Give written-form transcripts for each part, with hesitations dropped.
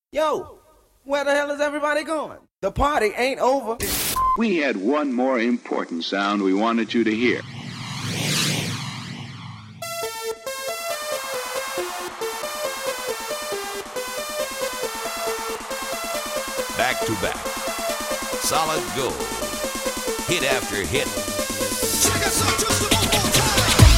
Yo, where the hell is everybody going? The party ain't over. We had one more important sound we wanted you to hear. Back to back. Solid gold. Hit after hit. Check us out just one more time.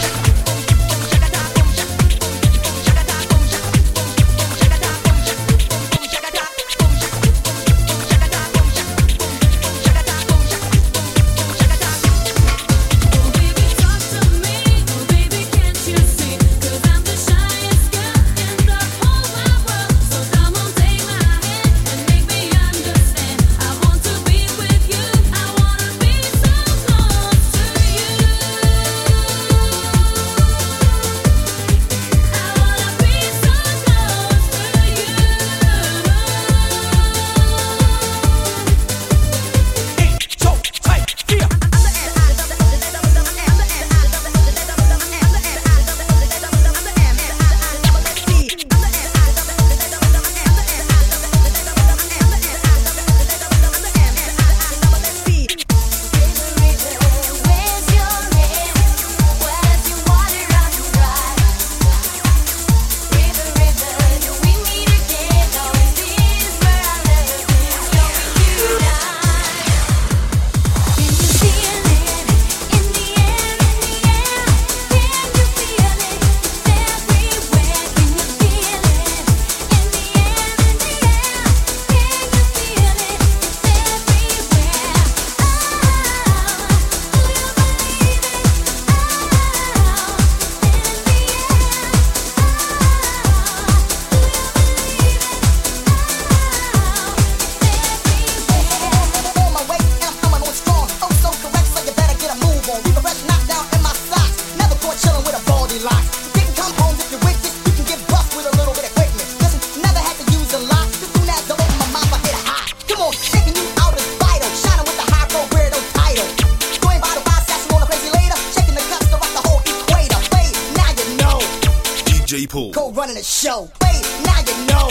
DJ Pool. Go running the show. Wait, now you know.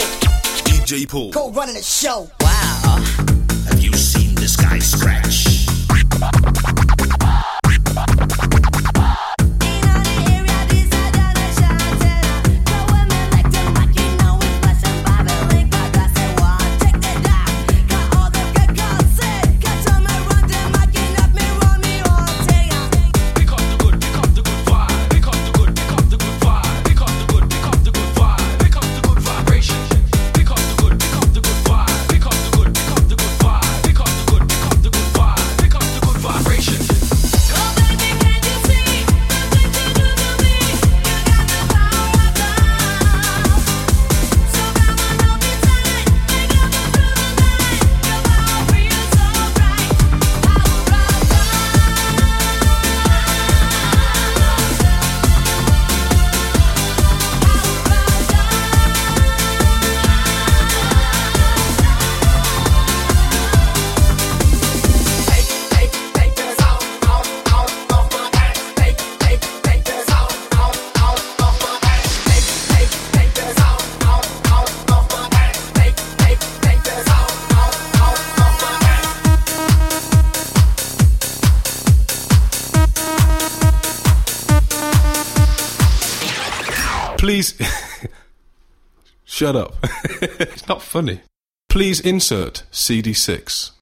DJ Pool. Go running the show. Wow. Have you seen this guy scratch? Please, shut up. It's not funny. Please insert CD6.